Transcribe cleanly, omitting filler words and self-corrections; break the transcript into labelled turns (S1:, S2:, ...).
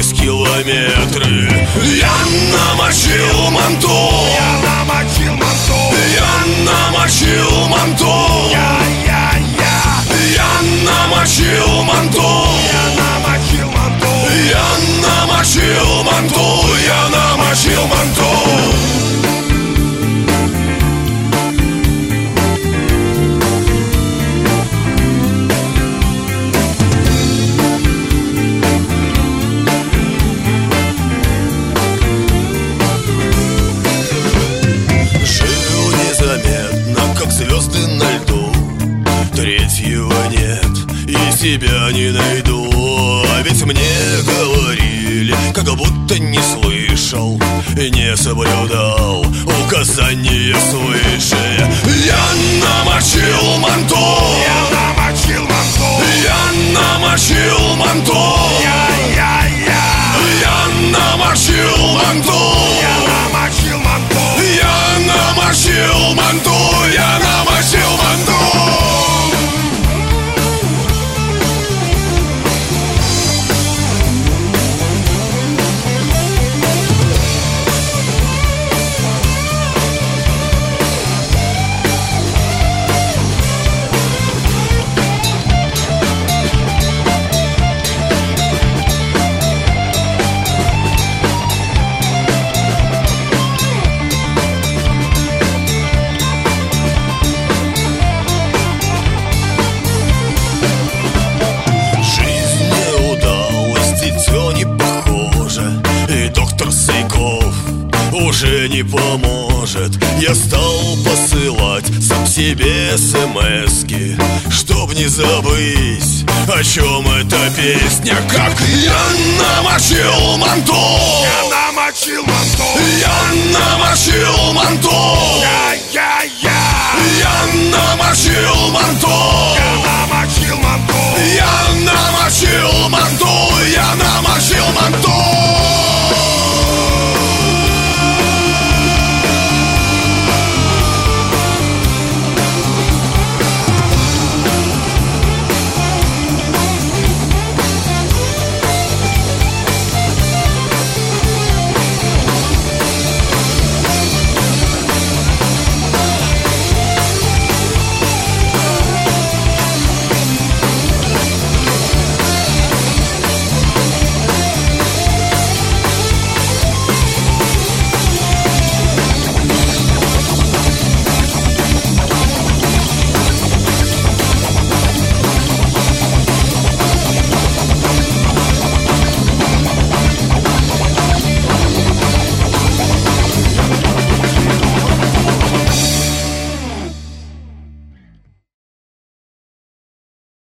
S1: сквозь километры. Я намочил манту,
S2: Я намочил манту,
S1: я намочил манту,
S2: я
S1: намочил манту,
S2: намочил манту.
S1: я намочил манту, я намочил манту. Жил незаметно, как звезды на льду. Третьего нет и себя не найду. А ведь мне говорили, как будто не слышал и не соблюдал указания свыше. Я намочил манту,
S2: Я намочил манту,
S1: я намочил манту,
S2: я
S1: намочил манту,
S2: намочил манту.
S1: я намочил манту, я намочил манту. Жизнь не удалась, дитё не похоже, и доктор Сайков уже не поможет. Я стал посылать сам себе смски, чтоб не забыть, о чем эта песня. Как я намочил манту,
S2: Я намочил манту,
S1: я намочил манту,
S2: я
S1: я намочил манту,